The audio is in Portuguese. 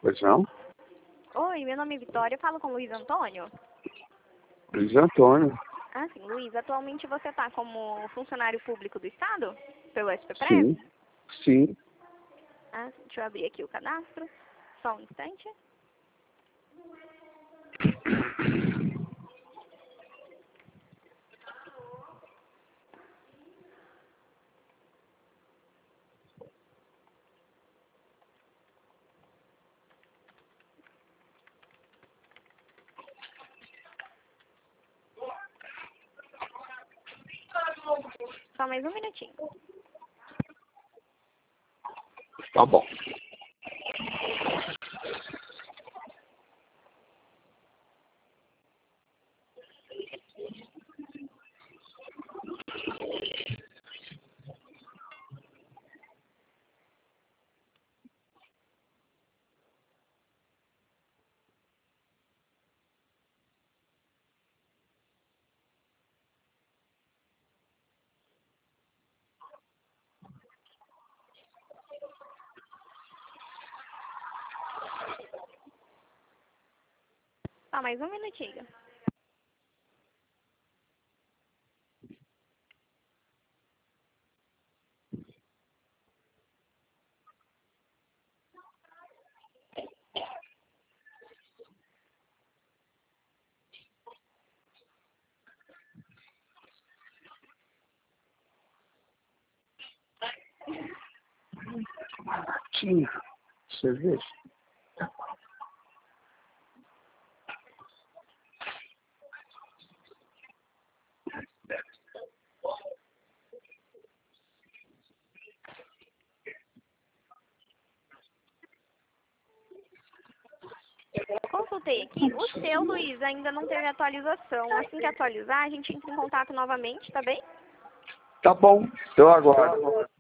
Pois não? Oi, meu nome é Vitória, eu falo com o Luiz Antônio. Luiz Antônio. Ah, sim, Luiz, atualmente você está como funcionário público do Estado? Pelo SPPREV? Sim. Sim. Ah, deixa eu abrir aqui o cadastro. Só um instante. Só mais um minutinho. Tá bom. Só mais um minutinho. Tinha cerveja. Consultei aqui. O seu, Luiz, ainda não teve atualização. Assim que atualizar, a gente entra em contato novamente, tá bem? Tá bom, eu aguardo.